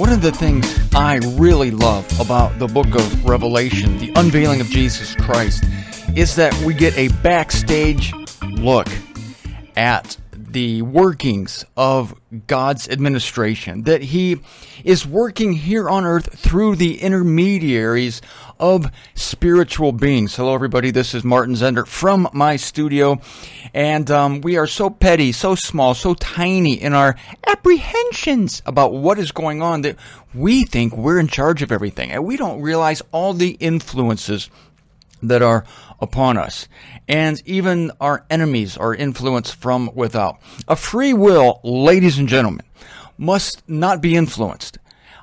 One of the things I really love about the book of Revelation, the unveiling of Jesus Christ, is that we get a backstage look at the workings of God's administration, that He is working here on earth through the intermediaries of spiritual beings. Hello, everybody. This is Martin Zender from my studio, and we are so petty, so small, so tiny in our apprehensions about what is going on that we think we're in charge of everything, and we don't realize all the influences that are upon us. And even our enemies are influenced from without. A free will, ladies and gentlemen, must not be influenced.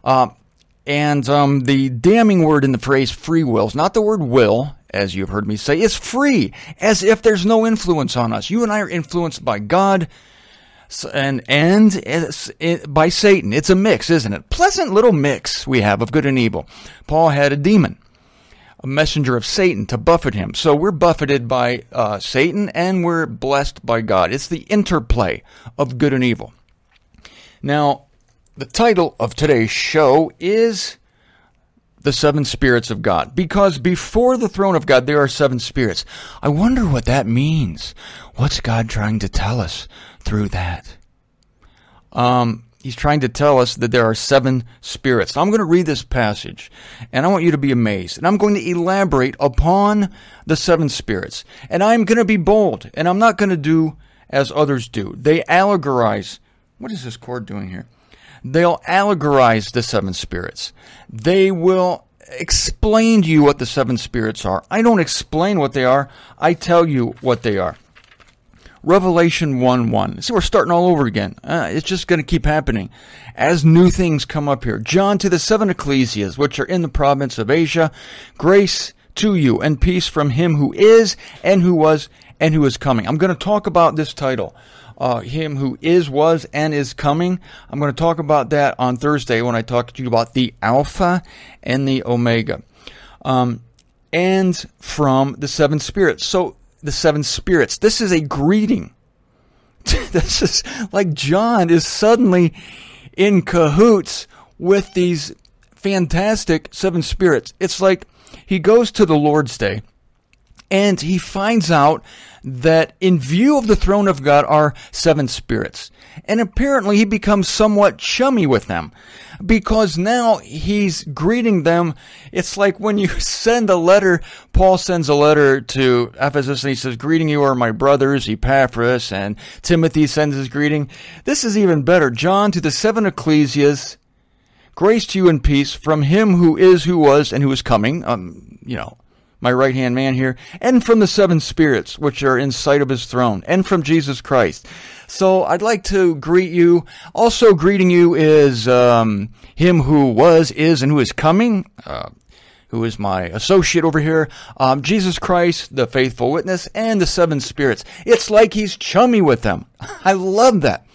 The damning word in the phrase free will is not the word will, as you've heard me say, is free, as if there's no influence on us. You and I are influenced by God and by Satan. It's a mix, isn't it? Pleasant little mix we have of good and evil. Paul had a demon, a messenger of Satan, to buffet him. So we're buffeted by Satan, and we're blessed by God. It's the interplay of good and evil. Now, the title of today's show is The Seven Spirits of God, because before the throne of God there are seven spirits. I wonder what that means. What's God trying to tell us through that? He's trying to tell us that there are seven spirits. Now, I'm going to read this passage, and I want you to be amazed. And I'm going to elaborate upon the seven spirits. And I'm going to be bold, and I'm not going to do as others do. They allegorize. What is this cord doing here? They'll allegorize the seven spirits. They will explain to you what the seven spirits are. I don't explain what they are. I tell you what they are. Revelation 1:1. See, we're starting all over again. It's just going to keep happening as new things come up here. John, to the seven ecclesias, which are in the province of Asia, grace to you and peace from Him who is, and who was, and who is coming. I'm going to talk about this title, Him who is, was, and is coming. I'm going to talk about that on Thursday when I talk to you about the Alpha and the Omega. And from the seven spirits. So, the seven spirits. This is a greeting. This is like John is suddenly in cahoots with these fantastic seven spirits. It's like he goes to the Lord's Day and he finds out that in view of the throne of God are seven spirits. And apparently he becomes somewhat chummy with them, because now he's greeting them. It's like when you send a letter, Paul sends a letter to Ephesus and he says, greeting you are my brothers, Epaphras, and Timothy sends his greeting. This is even better. John, to the seven ecclesias, grace to you and peace from Him who is, who was, and who is coming. My right-hand man here, and from the seven spirits which are in sight of His throne, and from Jesus Christ. So I'd like to greet you. Also greeting you is Him who was, is, and who is coming, who is my associate over here, Jesus Christ, the faithful witness, and the seven spirits. It's like he's chummy with them. I love that.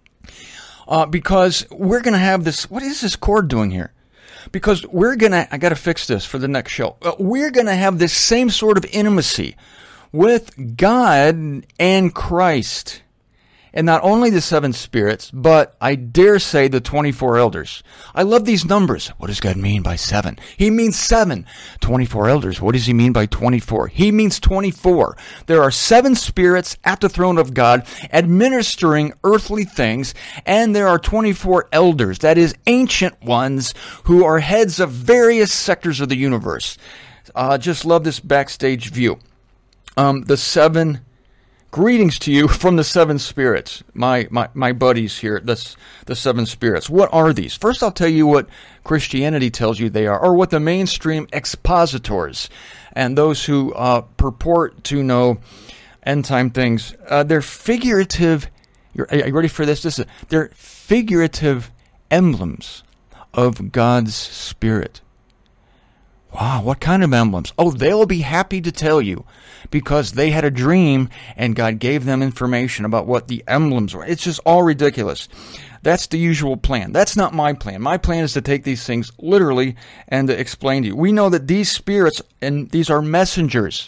Because we're going to have this, what is this cord doing here? Because I got to fix this for the next show. We're going to have this same sort of intimacy with God and Christ. And not only the seven spirits, but I dare say the 24 elders. I love these numbers. What does God mean by seven? He means seven. 24 elders. What does He mean by 24? He means 24. There are seven spirits at the throne of God administering earthly things, and there are 24 elders, that is, ancient ones who are heads of various sectors of the universe. Just love this backstage view. The seven greetings to you from the seven spirits, my buddies here, the seven spirits. What are these? First, I'll tell you what Christianity tells you they are, or what the mainstream expositors and those who purport to know end-time things, they're figurative. Are you ready for this? They're figurative emblems of God's Spirit. Wow, what kind of emblems? Oh, they'll be happy to tell you because they had a dream and God gave them information about what the emblems were. It's just all ridiculous. That's the usual plan. That's not my plan. My plan is to take these things literally and to explain to you. We know that these spirits, and these are messengers.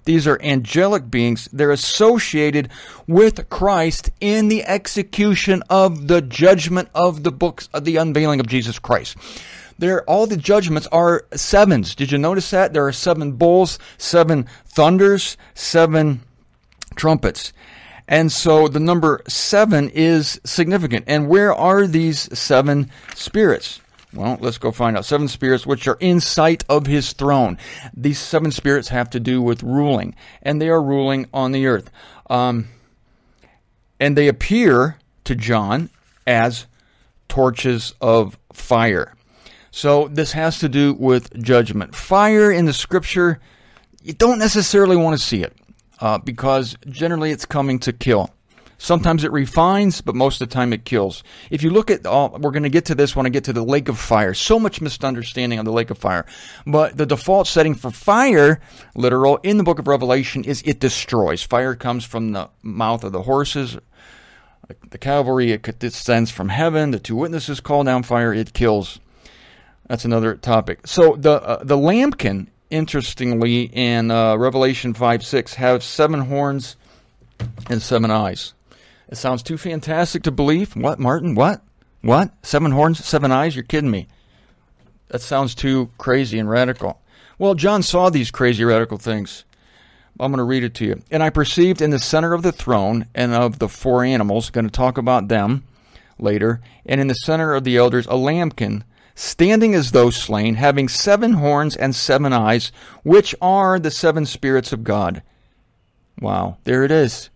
These are angelic beings. They're associated with Christ in the execution of the judgment of the books of the unveiling of Jesus Christ. All the judgments are sevens. Did you notice that? There are 7 bowls, 7 thunders, 7 trumpets. And so the number 7 is significant. And where are these 7 spirits? Well, let's go find out. 7 spirits which are in sight of his throne. These 7 spirits have to do with ruling, and they are ruling on the earth. And they appear to John as torches of fire. So this has to do with judgment. Fire in the Scripture, you don't necessarily want to see it because generally it's coming to kill. Sometimes it refines, but most of the time it kills. If you look at, we're going to get to this when I get to the lake of fire. So much misunderstanding on the lake of fire. But the default setting for fire, literal, in the book of Revelation is it destroys. Fire comes from the mouth of the horses, the cavalry. It descends from heaven. The 2 witnesses call down fire. It kills. That's another topic. So the lambkin, interestingly, in Revelation 5:6, have 7 horns and 7 eyes. It sounds too fantastic to believe. What, Martin? What? 7 horns, 7 eyes? You're kidding me. That sounds too crazy and radical. Well, John saw these crazy radical things. I'm going to read it to you. And I perceived in the center of the throne and of the 4 animals, going to talk about them later, and in the center of the elders, a lambkin, standing as though slain, having 7 horns and 7 eyes, which are the 7 spirits of God. Wow, there it is.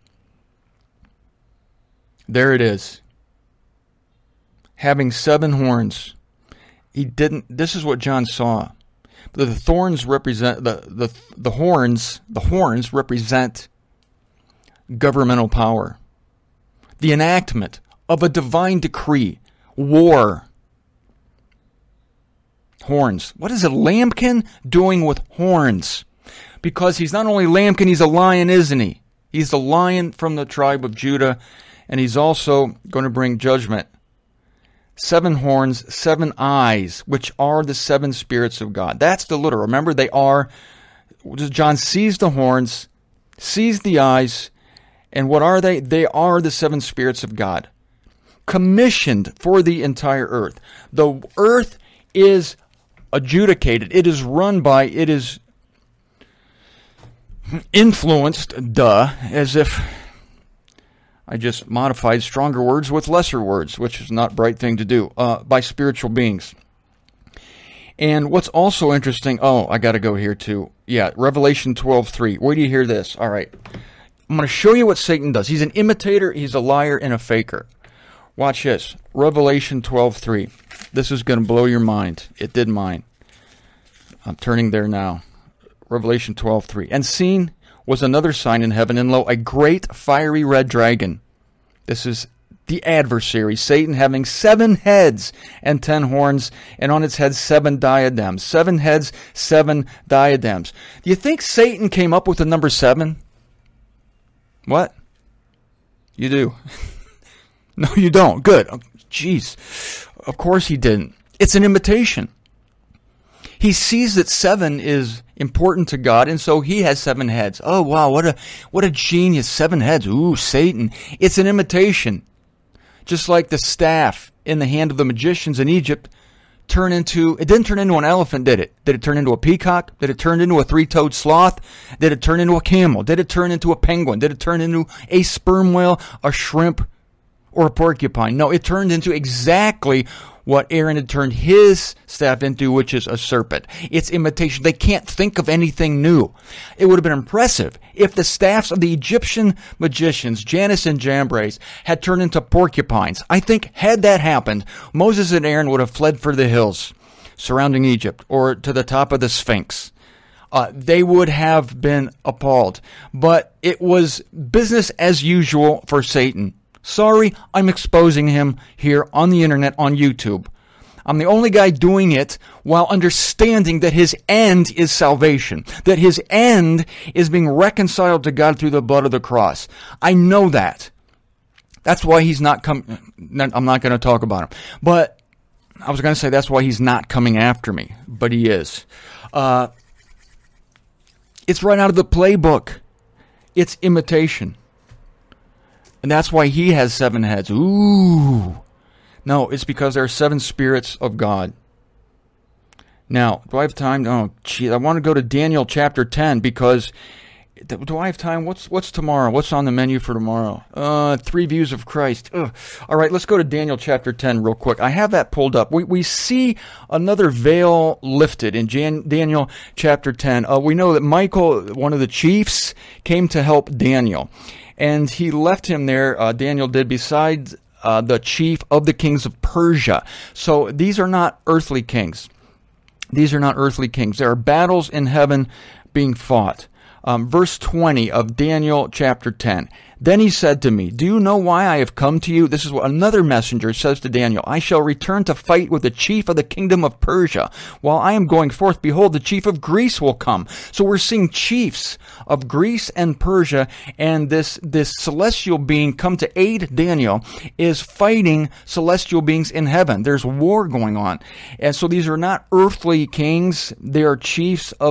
There it is. Having 7 horns. This is what John saw. The thorns represent, the horns represent governmental power. The enactment of a divine decree. War. Horns. What is a lambkin doing with horns? Because he's not only lambkin, he's a lion, isn't he? He's the lion from the tribe of Judah, and he's also going to bring judgment. 7 horns, 7 eyes, which are the 7 spirits of God. That's the literal. Remember, they are, John sees the horns, sees the eyes, and what are they? They are the 7 spirits of God, commissioned for the entire earth. The earth is adjudicated. It is run by, it is influenced, as if I just modified stronger words with lesser words, which is not a bright thing to do, by spiritual beings. And what's also interesting, I got to go here too. Yeah, Revelation 12:3. Where do you hear this? All right. I'm going to show you what Satan does. He's an imitator, he's a liar, and a faker. Watch this. Revelation 12:3. This is going to blow your mind. It did mine. I'm turning there now. Revelation 12:3. And seen was another sign in heaven, and lo, a great fiery red dragon. This is the adversary, Satan, having 7 heads and 10 horns, and on its head 7 diadems. 7 heads, 7 diadems. Do you think Satan came up with the number 7? What? You do. No, you don't. Good. Jeez. Of course he didn't. It's an imitation. He sees that 7 is important to God, and so he has 7 heads. Oh, wow, what a genius. 7 heads. Ooh, Satan. It's an imitation. Just like the staff in the hand of the magicians in Egypt it didn't turn into an elephant, did it? Did it turn into a peacock? Did it turn into a 3-toed sloth? Did it turn into a camel? Did it turn into a penguin? Did it turn into a sperm whale, a shrimp, or a porcupine? No, it turned into exactly what Aaron had turned his staff into, which is a serpent. It's imitation. They can't think of anything new. It would have been impressive if the staffs of the Egyptian magicians, Janus and Jambres, had turned into porcupines. I think had that happened, Moses and Aaron would have fled for the hills surrounding Egypt or to the top of the Sphinx. They would have been appalled. But it was business as usual for Satan. Sorry, I'm exposing him here on the internet, on YouTube. I'm the only guy doing it while understanding that his end is salvation, that his end is being reconciled to God through the blood of the cross. I know that. That's why he's not coming. I'm not going to talk about him. But I was going to say that's why he's not coming after me, but he is. It's right out of the playbook. It's imitation. And that's why he has 7 heads. Ooh. No, it's because there are 7 spirits of God. Now, do I have time? Oh, gee, I want to go to Daniel chapter 10 because... Do I have time? What's tomorrow? What's on the menu for tomorrow? 3 views of Christ. Ugh. All right, let's go to Daniel chapter 10 real quick. I have that pulled up. We see another veil lifted in Daniel chapter 10. We know that Michael, one of the chiefs, came to help Daniel. And he left him there, Daniel did, beside the chief of the kings of Persia. So these are not earthly kings. These are not earthly kings. There are battles in heaven being fought. Verse 20 of Daniel chapter 10. Then he said to me, do you know why I have come to you? This is what another messenger says to Daniel. I shall return to fight with the chief of the kingdom of Persia. While I am going forth, behold, the chief of Greece will come. So we're seeing chiefs of Greece and Persia, and this celestial being come to aid Daniel is fighting celestial beings in heaven. There's war going on. And so these are not earthly kings. They are chiefs of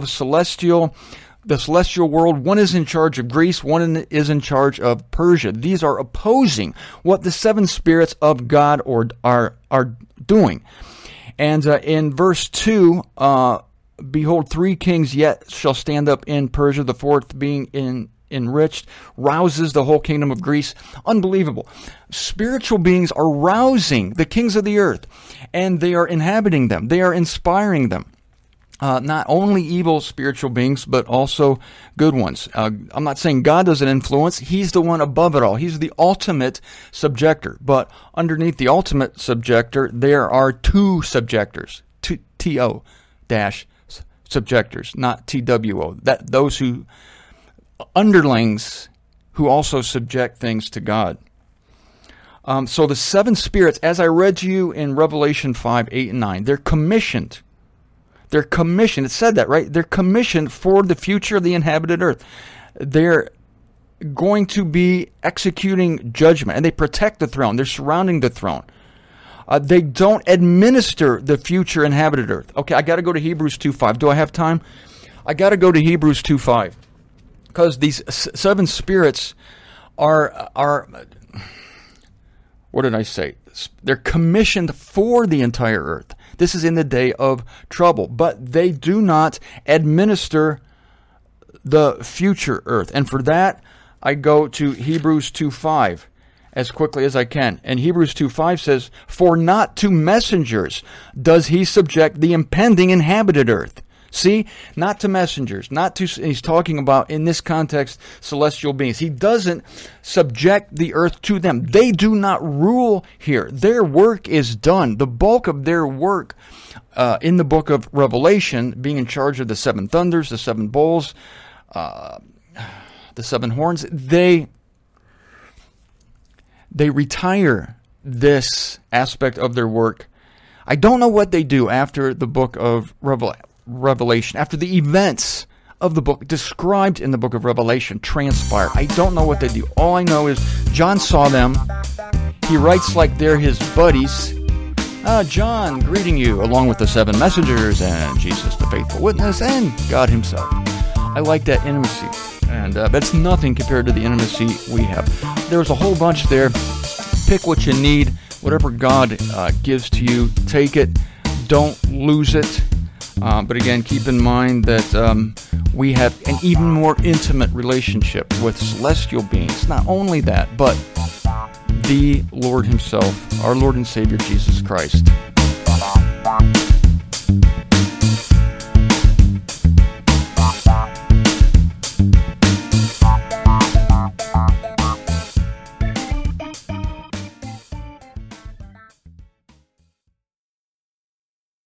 the celestial world. One is in charge of Greece, one is in charge of Persia. These are opposing what the 7 spirits of God are doing. And in verse 2, behold, 3 kings yet shall stand up in Persia, the 4th being enriched, rouses the whole kingdom of Greece. Unbelievable. Spiritual beings are rousing the kings of the earth, and they are inhabiting them. They are inspiring them. Not only evil spiritual beings, but also good ones. I'm not saying God doesn't influence. He's the one above it all. He's the ultimate subjector. But underneath the ultimate subjector, there are 2 subjectors. T-O dash subjectors, not T-W-O. Those who, underlings, who also subject things to God. So the 7 spirits, as I read to you in Revelation 5, 8, and 9, they're commissioned. They're commissioned. It said that, right? They're commissioned for the future of the inhabited earth. They're going to be executing judgment, and they protect the throne. They're surrounding the throne. They don't administer the future inhabited earth. Okay, I got to go to Hebrews 2:5. Do I have time? I got to go to Hebrews 2:5 because these 7 spirits are what did I say? They're commissioned for the entire earth. This is in the day of trouble, but they do not administer the future earth. And for that, I go to Hebrews 2:5 as quickly as I can. And Hebrews 2:5 says, for not to messengers does he subject the impending inhabited earth. See, not to messengers, he's talking about, in this context, celestial beings. He doesn't subject the earth to them. They do not rule here. Their work is done. The bulk of their work in the book of Revelation, being in charge of the 7 thunders, the 7 bowls, the 7 horns, they retire this aspect of their work. I don't know what they do after the book of Revelation, after the events of the book described in the book of Revelation transpire. I don't know what they do. All I know is John saw them. He writes like they're his buddies. John, greeting you, along with the 7 messengers and Jesus, the faithful witness, and God himself. I like that intimacy, and that's nothing compared to the intimacy we have. There's a whole bunch there. Pick what you need. Whatever God gives to you, take it. Don't lose it. But again, keep in mind that we have an even more intimate relationship with celestial beings. Not only that, but the Lord himself, our Lord and Savior Jesus Christ.